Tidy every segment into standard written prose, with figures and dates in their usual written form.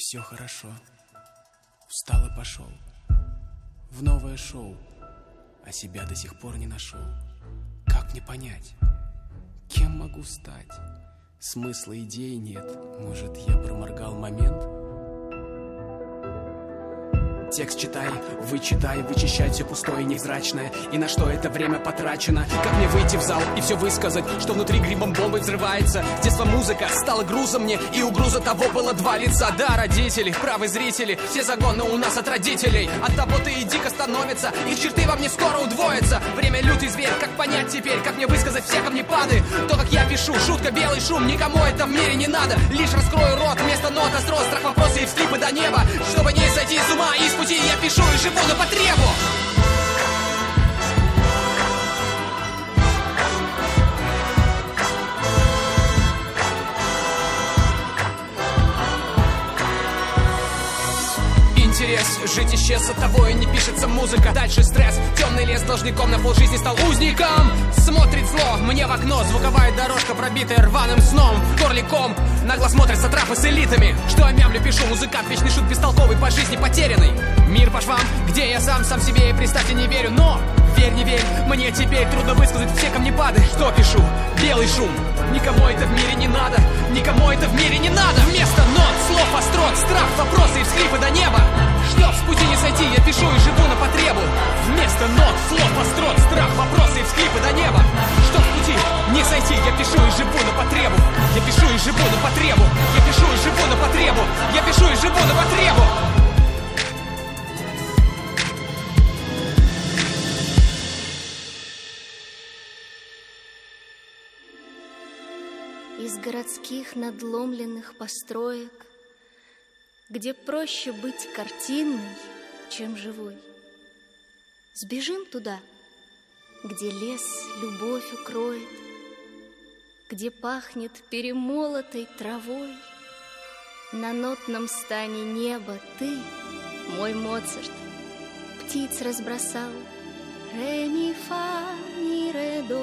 Все хорошо. Встал и пошел в новое шоу, а себя до сих пор не нашел. Как мне понять, кем могу стать? Смысла идеи нет. Может, я проморгал момент? Текст читай, вычищай все пустое и невзрачное. И на что это время потрачено? Как мне выйти в зал и все высказать, что внутри грибом бомбой взрывается? С детства музыка стала грузом мне, и у груза того было два лица. Да, родители, правы зрители, все загоны у нас от родителей. От того-то и дико становится, их черты во мне скоро удвоятся. Время лютый зверь, как понять теперь, как мне высказать все камнепады? То, как я пишу, шутка, белый шум, никому это в мире не надо. Лишь раскрою рот, вместо нот остро, страх, вопросы и всхлипы до неба. Чтобы не сойти с ума и пути я пишу и живу на потребу. Интерес жить исчез, от того и не пишется музыка. Дальше стресс, темный лес, должником на полжизни стал узником. Смотрит зло мне в окно, звуковая дорожка, пробитая рваным сном. В горле ком, нагло смотрят сатрапы с элитами. Что я мямлю, пишу, музыкант, вечный шут, бестолковый, по жизни потерянный. Мир по швам, где я сам себе и, представьте, не верю. Но, верь, не верь, мне теперь трудно высказать все камнепады. Что пишу? Белый шум. Никому это в мире не надо, никому это в мире не надо. Вместо нот, слов, острот, страх, вопросы и всхлипы до неба. Чтоб с пути не сойти, я пишу и живу на потребу. Вместо нот, слов, острот, страх, вопросы и всхлипы до неба. Чтоб с пути не сойти, я пишу и живу на потребу. Я пишу и живу на потребу. Я пишу и живу на потребу. Я пишу и живу на потребу. Из городских надломленных построек, где проще быть картинной, чем живой. Сбежим туда, где лес любовь укроет, где пахнет перемолотой травой. На нотном стане неба ты, мой Моцарт, птиц разбросал. Ре, ми, фа, ми, ре, до.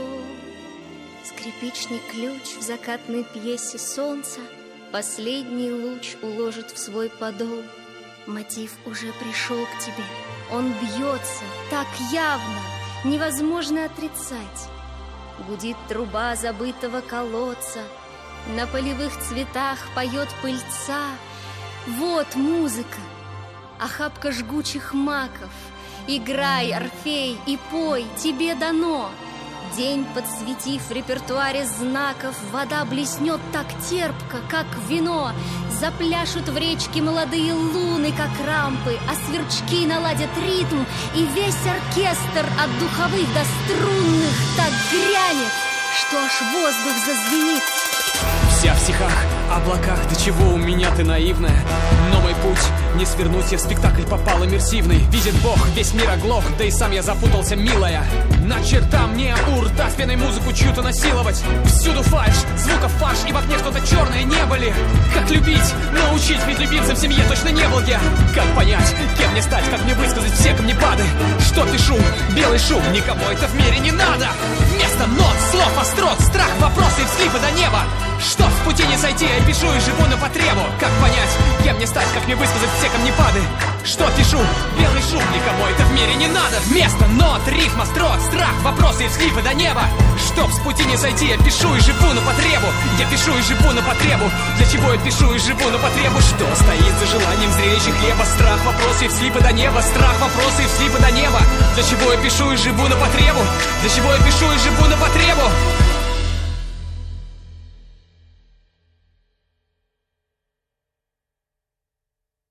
Скрипичный ключ в закатной пьесе солнца последний луч уложит в свой подол. Мотив уже пришел к тебе, он бьется так явно, невозможно отрицать. Гудит труба забытого колодца, на полевых цветах поет пыльца. Вот музыка, охапка жгучих маков. Играй, Орфей, и пой, тебе дано. День подсветив в репертуаре знаков, вода блеснет так терпко, как вино. Запляшут в речке молодые луны, как рампы, а сверчки наладят ритм, и весь оркестр от духовых до струнных так грянет, что аж воздух зазвенит. Вся в стихах, облаках, до чего у меня ты наивная. Но мой путь не свернуть, я в спектакль попал иммерсивный. Видит Бог, весь мир оглох, да и сам я запутался, милая. На черта мне у рта с пеной музыку чью-то насиловать. Всюду фальшь, звуков фарш, и в окне что-то черное не были. Как любить, научить, ведь любимцем в семье точно не был я. Как понять, кем мне стать, как мне высказать все камнепады? Что пишу? Белый шум, никому это в мире не надо. Вместо нот, слов, острот, страх, вопросы и всхлипы до неба. Чтоб с пути не сойти, я пишу и живу на потребу. Как понять, кем мне стать, как мне высказать все камнепады? Что пишу? Белый шум, никому это в мире не надо. Вместо нот, рифм, острот, страх, вопросы и всхлипы до неба. Чтоб с пути не сойти, я пишу и живу на потребу. Я пишу и живу на потребу. Для чего я пишу и живу на потребу? Что стоит за желанием зрелища хлеба? Страх, вопросы и всхлипы до неба. Страх, вопросы и всхлипы до неба. Для чего я пишу и живу на потребу? Для чего я пишу и живу на потребу?